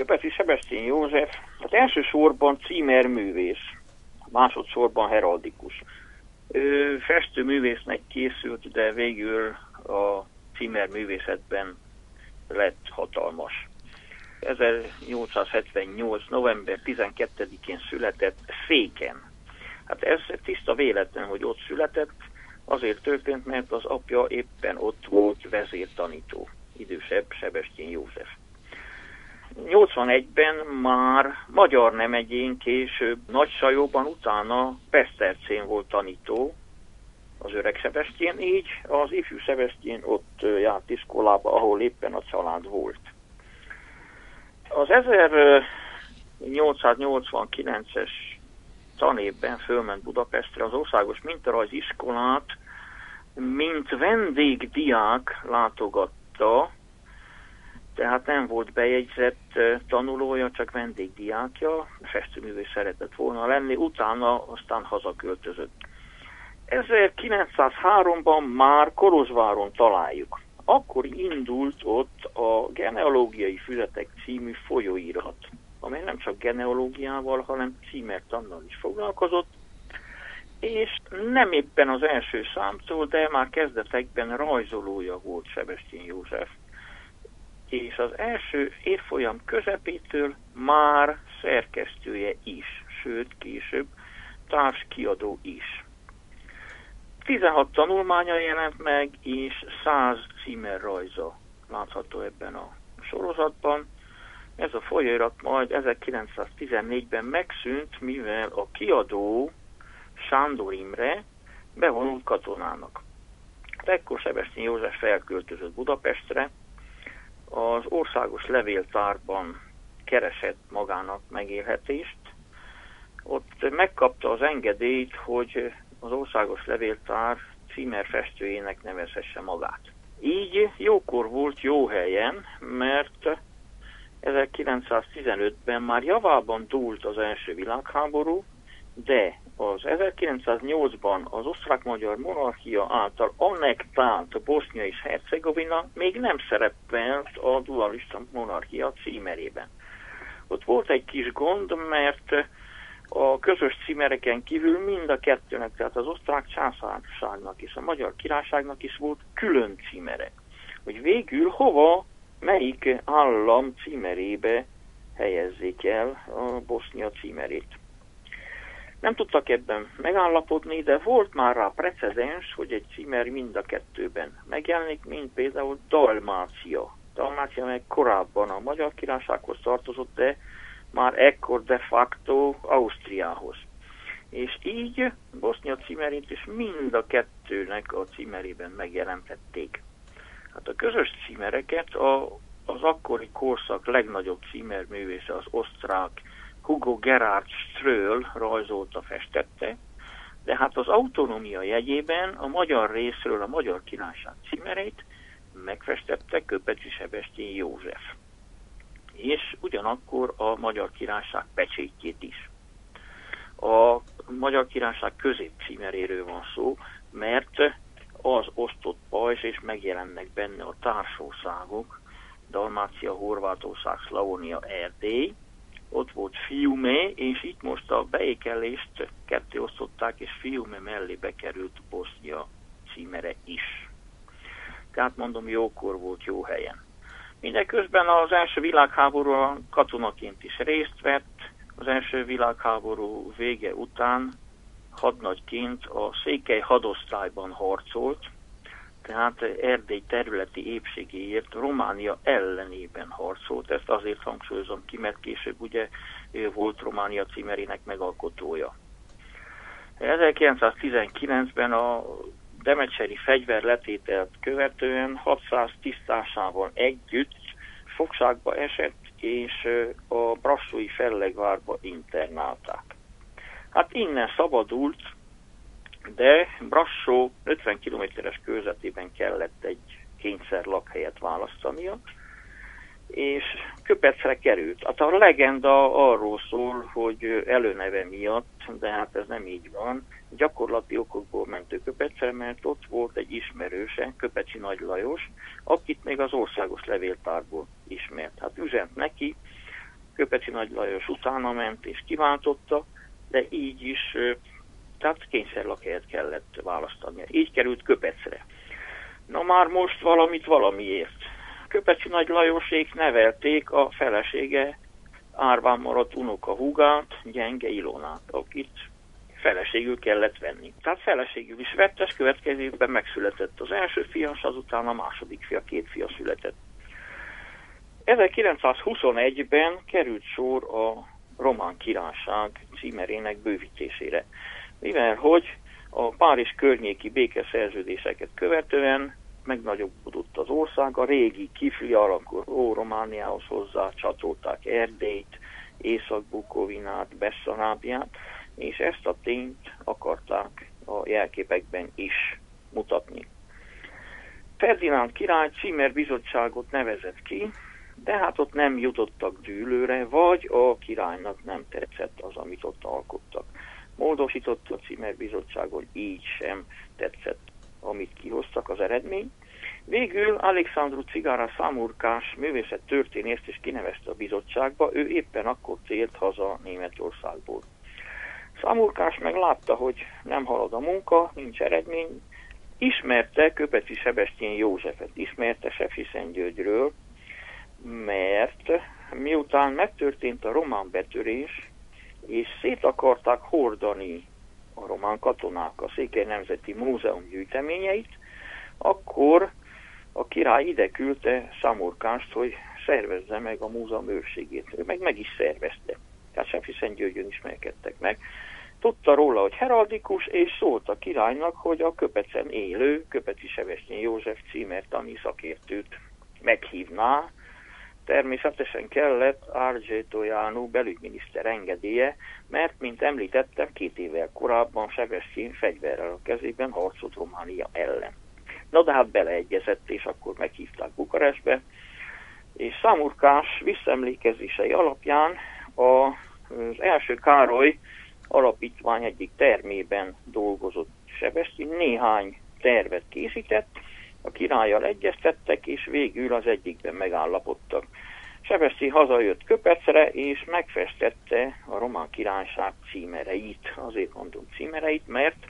Köpeci Sebestyén József az elsősorban címerművész, másodszorban heraldikus. Ő festőművésznek készült, de végül a címerművészetben lett hatalmas. 1878. november 12-én született Széken. Hát ez tiszta véletlen, hogy ott született, azért történt, mert az apja éppen ott volt vezértanító, idősebb Sebestyén József. 81-ben már Magyar Nemegyén, később Nagysajóban, utána Besztercén volt tanító, az öreg Sebestyén, így az ifjú Sebestyén ott járt iskolába, ahol éppen a család volt. Az 1889-es tanévben fölment Budapestre, az Országos Mintarajziskolát, mint vendégdiák látogatta, tehát nem volt bejegyzett tanulója, csak vendégdiákja, festőművész szeretett volna lenni, utána aztán hazaköltözött. 1903-ban már Kolozsváron találjuk. Akkor indult ott a Genealógiai Füzetek című folyóirat, amely nem csak genealógiával, hanem címertannal is foglalkozott, és nem éppen az első számtól, de már kezdetekben rajzolója volt Sebestyén József, és az első évfolyam közepétől már szerkesztője is, sőt később társkiadó is. 16 tanulmánya jelent meg, és 100 címerrajza látható ebben a sorozatban. Ez a folyóirat majd 1914-ben megszűnt, mivel a kiadó Sándor Imre bevonult katonának. Ekkor Sebestyén József felköltözött Budapestre, az Országos Levéltárban keresett magának megélhetést. Ott megkapta az engedélyt, hogy az Országos Levéltár címerfestőjének nevezhesse magát. Így jókor volt jó helyen, mert 1915-ben már javában dúlt az első világháború, de az 1908-ban az osztrák-magyar monarchia által annektált Bosznia és Hercegovina még nem szerepelt a dualista monarchia címerében. Ott volt egy kis gond, mert a közös címereken kívül mind a kettőnek, tehát az osztrák császárságnak és a magyar királyságnak is volt külön címere. Hogy végül hova, melyik állam címerébe helyezzék el a Bosznia címerét. Nem tudtak ebben megállapodni, de volt már rá precedens, hogy egy címer mind a kettőben megjelenik, mint például Dalmácia. Dalmácia meg korábban a Magyar Királysághoz tartozott, de már ekkor de facto Ausztriához. És így Bosznia címerét is mind a kettőnek a címerében megjelentették. Hát a közös címereket az akkori korszak legnagyobb címerművésze, az osztrák Hugo Gerhard Ströll rajzolta, festette, de hát az autonómia jegyében a magyar részről a Magyar Királyság címerét megfestette Köpeci Sebestyén József. És ugyanakkor a Magyar Királyság pecsétjét is. A Magyar Királyság középcímeréről van szó, mert az osztott pajzs, és megjelennek benne a társországok, Dalmácia, Horvátország, Szlavónia, Erdély, ott volt Fiume, és itt most a beékelést ketté osztották, és Fiume mellé bekerült Bosznia címere is. Tehát mondom, jókor volt jó helyen. Mindeközben az első világháborúban katonaként is részt vett, az első világháború vége után hadnagyként a székely hadosztályban harcolt, tehát Erdély területi épségéért Románia ellenében harcolt. Ezt azért hangsúlyozom ki, mert később ugye ő volt Románia címerének megalkotója. 1919-ben a demecseri fegyverletételt követően 600 tisztásával együtt fogságba esett, és a brassói Fellegvárba internálták. Hát innen szabadult, de Brassó 50 kilométeres körzetében kellett egy kényszer lakhelyet választania, és Köpecre került. Hát a legenda arról szól, hogy előneve miatt, de hát ez nem így van, gyakorlati okokból ment ő Köpecre, mert ott volt egy ismerőse, Köpeci Nagy Lajos, akit még az Országos Levéltárból ismert. Hát üzent neki, Köpeci Nagy Lajos utána ment és kiváltotta, de így is, tehát kényszerlakhelyet kellett választani. Így került Köpecre. Na már most valamit valamiért. Köpeci Nagy Lajosék nevelték a felesége árván maradt unokahúgát, Gyenge Ilonát, akit feleségül kellett venni. Tehát feleségül is vett, és következő évben megszületett az első fia, és azután a második fia, 2 fia született. 1921-ben került sor a Román Királyság címerének bővítésére. Mivel hogy a Párizs környéki békeszerződéseket követően megnagyobbodott az ország, a régi kifli alakuló Romániához hozzá csatolták Erdélyt, Észak-Bukovinát, Besszarábiát, és ezt a tényt akarták a jelképekben is mutatni. Ferdinánd király címerbizottságot nevezett ki, de hát ott nem jutottak dűlőre, vagy a királynak nem tetszett az, amit ott alkottak. Módosított a címerbizottságon, így sem tetszett, amit kihoztak az eredmény. Végül Alexandru Cigara Samurkás művészettörténészt is kinevezte a bizottságba, ő éppen akkor tért haza Németországból. Samurkás meg látta, hogy nem halad a munka, nincs eredmény, ismerte Köpeci Sebestyén Józsefet, ismerte Sefriszentgyörgyről, mert miután megtörtént a román betörés, és szét akarták hordani a román katonák a Székely Nemzeti Múzeum gyűjteményeit, akkor a király ide küldte Samurkást, hogy szervezze meg a múzeum őrségét. Ő meg is szervezte. Tehát Sefriszentgyörgyön ismerkedtek meg. Tudta róla, hogy heraldikus, és szólt a királynak, hogy a Köpecen élő Köpeci Sebestyén József címertani szakértőt meghívná. Természetesen kellett Argétó János belügyminiszter engedélye, mert, mint említettem, 2 évvel korábban Sebestyén fegyverrel a kezében harcolt Románia ellen. Na de hát beleegyezett, és akkor meghívták Bukarestbe, és Samurkás visszaemlékezései alapján az első Károly alapítvány egyik termében dolgozott Sebestyén, néhány tervet készített, a királlyal egyeztettek, és végül az egyikben megállapodtak. Sebestyén hazajött Köpecre, és megfestette a Román Királyság címereit. Azért mondom címereit, mert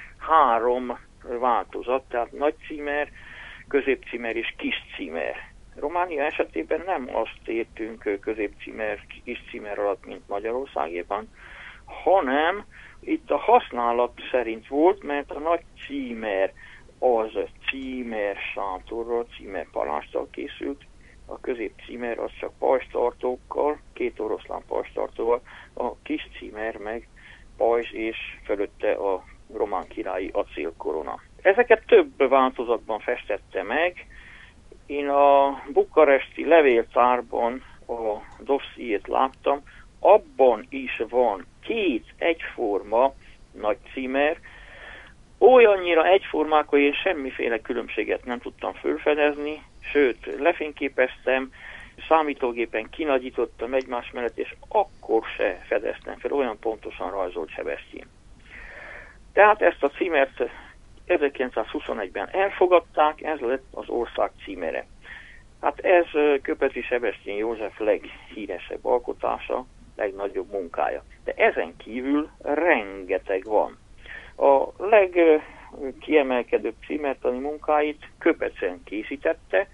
3 változat, tehát nagy címer, középcímer és kis címer. Románia esetében nem azt értünk középcímer, kis címer alatt, mint Magyarországében, hanem itt a használat szerint volt, mert a nagy címer az címer sátorral, címer palásttal készült, a középcímer az csak pajzstartókkal, 2 oroszlán pajzstartóval, a kis címer meg pajzs és fölötte a román királyi acélkorona. Ezeket több változatban festette meg. Én a bukaresti levéltárban a dossziét láttam, abban is van 2 egyforma nagy címer, olyannyira egyformák, hogy én semmiféle különbséget nem tudtam felfedezni, sőt, lefényképeztem, számítógépen kinagyítottam egymás mellett, és akkor se fedeztem fel, olyan pontosan rajzolt Sebestyén. Tehát ezt a címert 1921-ben elfogadták, ez lett az ország címere. Hát ez Köpeci Sebestyén József leghíresebb alkotása, legnagyobb munkája. De ezen kívül rengeteg van. A legkiemelkedőbb címertani munkáit Köpecen készítette,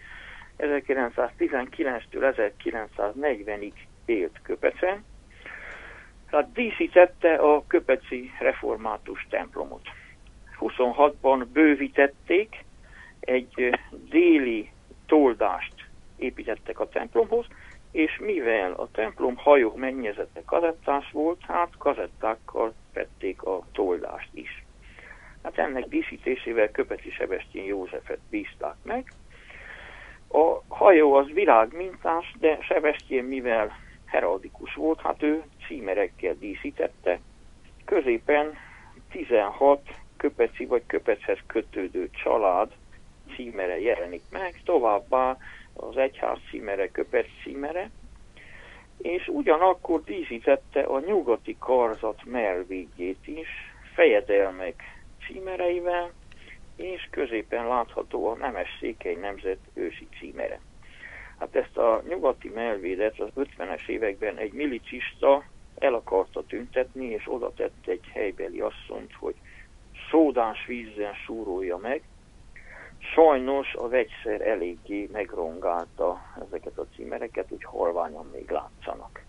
1919-től 1940-ig élt Köpecen, tehát díszítette a köpeci református templomot. 26-ban bővítették, egy déli toldást építettek a templomhoz, és mivel a templom hajó mennyezete kazettás volt, hát kazettákkal vették a toldást is. Hát ennek díszítésével Köpeci Sebestyén Józsefet bízták meg. A hajó az virágmintás, de Sebestyén, mivel heraldikus volt, hát ő címerekkel díszítette. Középen 16 köpeci vagy Köpechez kötődő család címere jelenik meg, továbbá az egyház címere, Köpec címere, és ugyanakkor díszítette a nyugati karzat mellvédjét is, fejedelmek címereivel, és középen látható a nemes székely nemzet ősi címere. Hát ezt a nyugati melvédet az 50-es években egy milicista el akarta tüntetni, és oda tett egy helybeli asszonyt, hogy szódás vízzel súrolja meg. Sajnos a vegyszer eléggé megrongálta ezeket a címereket, úgy halványan még látszanak.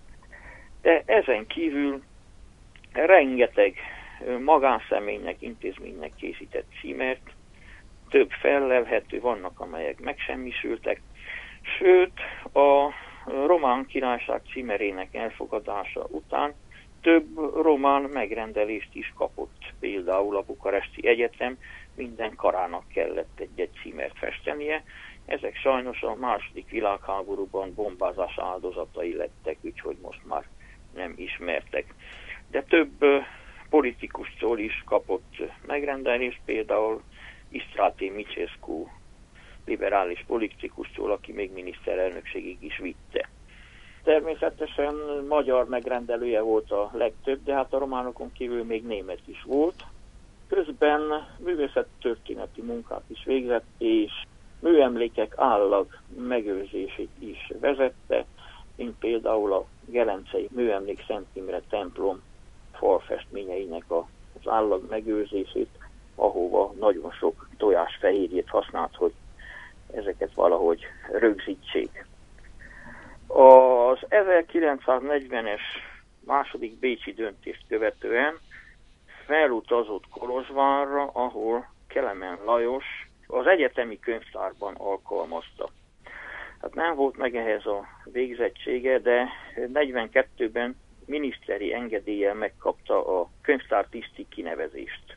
De ezen kívül rengeteg magánszemélynek, intézménynek készített címert, több fellelhető, vannak, amelyek megsemmisültek, sőt, a Román Királyság címerének elfogadása után több román megrendelést is kapott. Például a Bukaresti Egyetem minden karának kellett egy címert festenie. Ezek sajnos a második világháborúban bombázás áldozatai lettek, úgyhogy most már nem ismertek. De több politikustól is kapott megrendelést, például Istráté Micescu liberális politikustól, aki még miniszterelnökségig is vitte. Természetesen magyar megrendelője volt a legtöbb, de hát a románokon kívül még német is volt. Közben művészettörténeti munkát is végzett, és műemlékek állag megőrzését is vezette, mint például a Gelencei Műemlék Szent Imre templom falfestményeinek az állag megőrzését, ahova nagyon sok tojásfehérjét használt, hogy ezeket valahogy rögzítsék. Az 1940-es második bécsi döntést követően felutazott Kolozsvárra, ahol Kelemen Lajos az egyetemi könyvtárban alkalmazta. Hát nem volt meg ehhez a végzettsége, de 42-ben miniszteri engedéllyel megkapta a könyvtár tiszti kinevezést.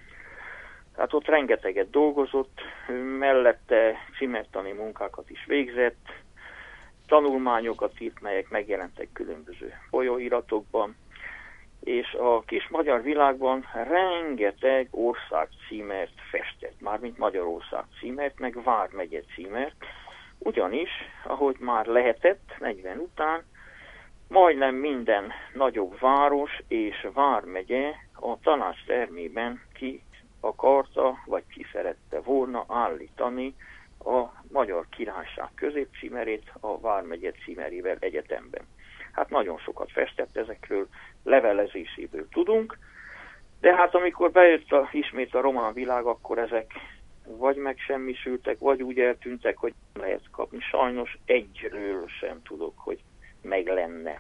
Hát ott rengeteget dolgozott, mellette címertani munkákat is végzett, tanulmányokat írt, melyek megjelentek különböző folyóiratokban, és a kis magyar világban rengeteg ország címert festett, mármint Magyarország címert, meg vármegye címert, ugyanis, ahogy már lehetett 40 után, majdnem minden nagyobb város és vármegye a tanács termében ki akarta, vagy ki szerette volna állítani a Magyar Királyság középcímerét a vármegye címerével egyetemben. Hát nagyon sokat festett, ezekről levelezéséből tudunk, de hát amikor bejött ismét a román világ, akkor ezek vagy megsemmisültek, vagy úgy eltűntek, hogy nem lehet kapni. Sajnos egyről sem tudok, hogy meg lenne.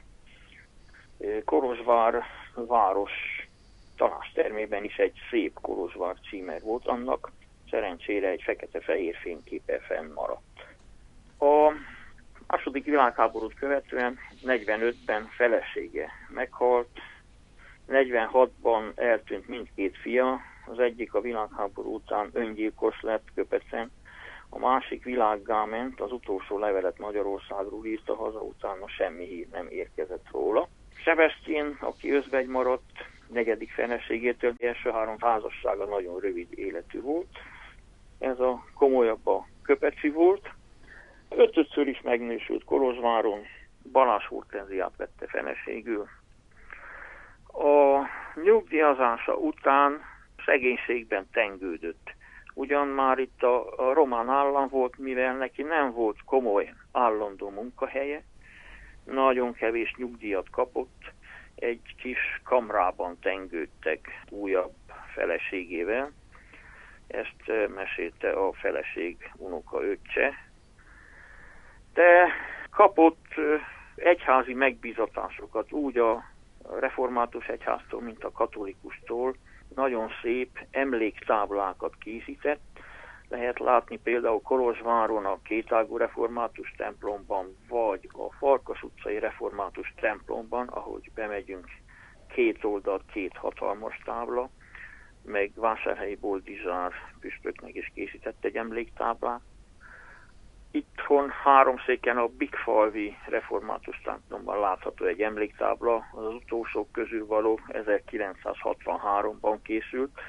Kolozsvár város tanácstermében is egy szép Kolozsvár címer volt, annak szerencsére egy fekete-fehér fényképe fennmaradt. A második világháborút követően 45-ben felesége meghalt, 46-ban eltűnt mindkét fia, az egyik a világháború után öngyilkos lett Köpecen, a másik világgá ment, az utolsó levelet Magyarországról írta haza, utána semmi hír nem érkezett róla. Sebestyén, aki özvegy maradt, negyedik feleségétől, első 3 házassága nagyon rövid életű volt. Ez a komolyabb a Köpeci volt. 5-ször is megnősült Kolozsváron, Balázs Hortenziát vette feleségül. A nyugdíjazása után szegénységben tengődött. Ugyan már itt a román állam volt, mivel neki nem volt komoly állandó munkahelye, nagyon kevés nyugdíjat kapott, egy kis kamrában tengődtek újabb feleségével. Ezt mesélte a feleség unoka öccse. De kapott egyházi megbízatásokat úgy a református egyháztól, mint a katolikustól. Nagyon szép emléktáblákat készített. Lehet látni például Kolozsváron a kétágú református templomban, vagy a Farkas utcai református templomban, ahogy bemegyünk, 2 oldalt 2 hatalmas tábla, meg Vásárhelyi Boldizsár püspöknek is készített egy emléktáblát. Itthon Háromszéken a Bigfalvi református templomban látható egy emléktábla, az utolsók közül való 1963-ban készült.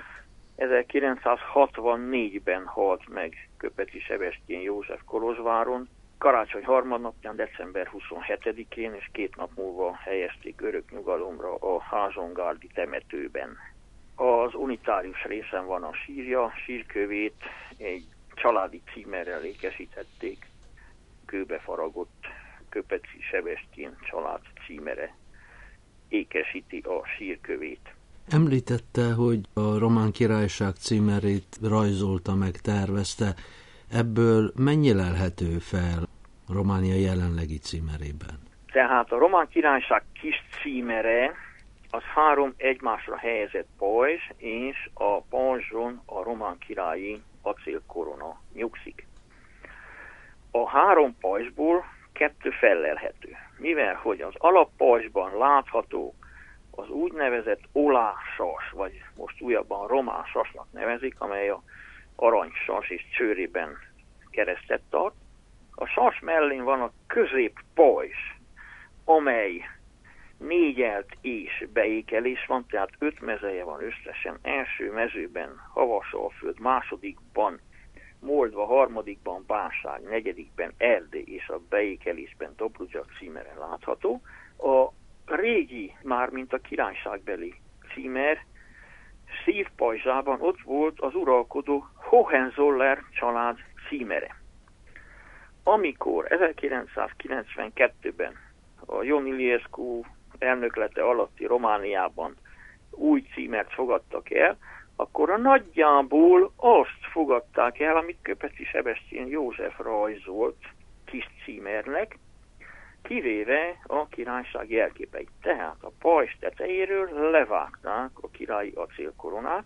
1964-ben halt meg Köpeci Sebestyén József Kolozsváron, karácsony harmadnapján, december 27-én, és 2 nap múlva helyezték örök nyugalomra a Házsongárdi temetőben. Az unitárius részen van a sírja, sírkövét egy családi címerrel ékesítették. kőbefaragott Köpeci Sebestyén család címere ékesíti a sírkövét. Említette, hogy a Román Királyság címerét rajzolta meg, tervezte. Ebből mennyi lelhető fel Románia jelenlegi címerében? Tehát a Román Királyság kis címere az 3 egymásra helyezett pajzs, és a pajzson a román királyi acélkorona nyugszik. A 3 pajzsból 2 fellelhető, mivel hogy az alappajzsban látható az úgynevezett olásas, vagy most újabban román sasnak nevezik, amely a aranysas és csőrében keresztet tart. A sas mellén van a középpajzs, amely négyelt és beékelés van, tehát 5 mezeje van összesen. Első mezőben Havasalföld, másodikban Moldva, harmadikban Bánság, negyedikben Erdély és a beékelésben Dobrudzsa címere látható. A régi, mármint a királyságbeli címer szívpajzsában ott volt az uralkodó Hohenzoller család címere. Amikor 1992-ben a Ion Iliescu elnöklete alatti Romániában új címert fogadtak el, akkor nagyjából azt fogadták el, amit Köpeci Sebestyén József rajzolt kis címernek, kivéve a királyság jelképeit. Tehát a pajzs tetejéről levágták a királyi acélkoronát,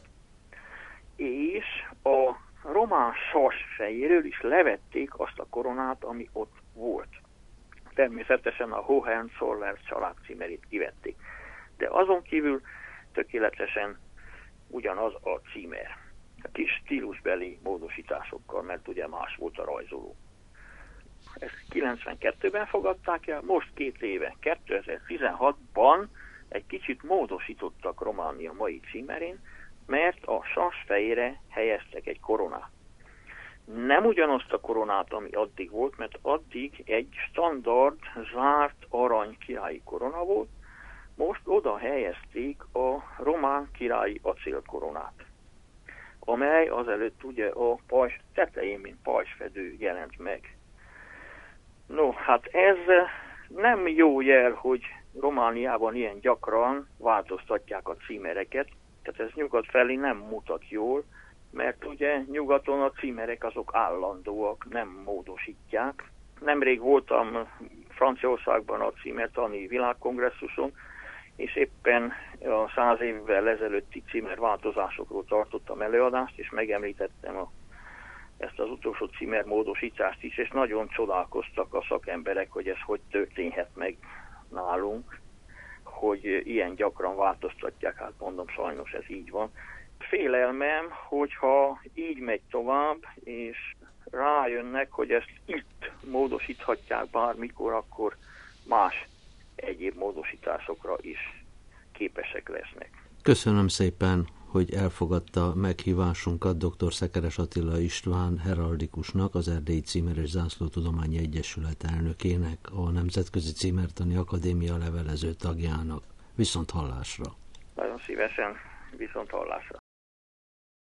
és a román sas fejéről is levették azt a koronát, ami ott volt. Természetesen a Hohenzoller család címerét kivették. De azon kívül tökéletesen ugyanaz a címer. A kis stílusbeli módosításokkal, mert ugye más volt a rajzoló. Ezt 92-ben fogadták el, most 2 éve, 2016-ban egy kicsit módosítottak Románia mai címerén, mert a sas fejére helyeztek egy koronát. Nem ugyanazt a koronát, ami addig volt, mert addig egy standard, zárt arany királyi korona volt, most oda helyezték a román királyi acélkoronát, amely azelőtt ugye a pajzs tetején, mint pajzsfedő jelent meg. No, hát ez nem jó jel, hogy Romániában ilyen gyakran változtatják a címereket, tehát ez nyugat felé nem mutat jól, mert ugye nyugaton a címerek azok állandóak, nem módosítják. Nemrég voltam Franciaországban a címertani világkongresszuson, és éppen a 100 évvel ezelőtti címerváltozásokról tartottam előadást, és megemlítettem ezt az utolsó címermódosítást is, és nagyon csodálkoztak a szakemberek, hogy ez hogy történhet meg nálunk, hogy ilyen gyakran változtatják, hát mondom, sajnos ez így van. Félelmem, hogyha így megy tovább, és rájönnek, hogy ezt itt módosíthatják bármikor, akkor más egyéb módosításokra is képesek lesznek. Köszönöm szépen, hogy elfogadta meghívásunkat dr. Szekeres Attila István heraldikusnak, az Erdélyi Címer és Zászlótudományi Egyesület elnökének, a Nemzetközi Címertani Akadémia levelező tagjának. Viszont hallásra! Nagyon szívesen, viszont hallásra!